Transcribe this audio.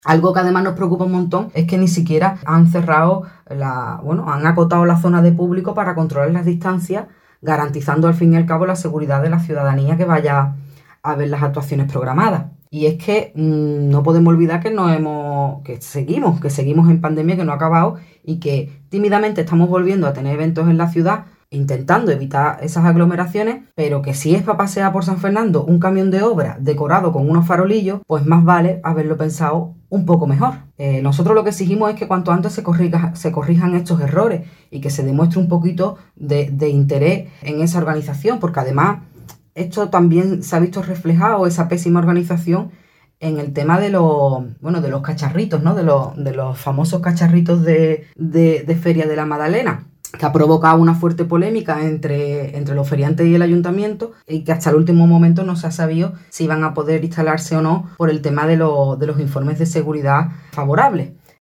Algo que además nos preocupa un montón es que ni siquiera han cerrado han acotado la zona de público para controlar las distancias, garantizando al fin y al cabo la seguridad de la ciudadanía que vaya a ver las actuaciones programadas. Y es que no podemos olvidar que seguimos en pandemia, que no ha acabado y que tímidamente estamos volviendo a tener eventos en la ciudad, intentando evitar esas aglomeraciones, pero que si es para pasear por San Fernando un camión de obra decorado con unos farolillos, pues más vale haberlo pensado un poco mejor. Nosotros lo que exigimos es que cuanto antes se corrijan estos errores y que se demuestre un poquito de interés en esa organización, porque además esto también se ha visto reflejado, esa pésima organización, en el tema de los cacharritos, ¿no? De los famosos cacharritos de Feria de la Magdalena, que ha provocado una fuerte polémica entre los feriantes y el ayuntamiento, y que hasta el último momento no se ha sabido si van a poder instalarse o no por el tema de los informes de seguridad favorables.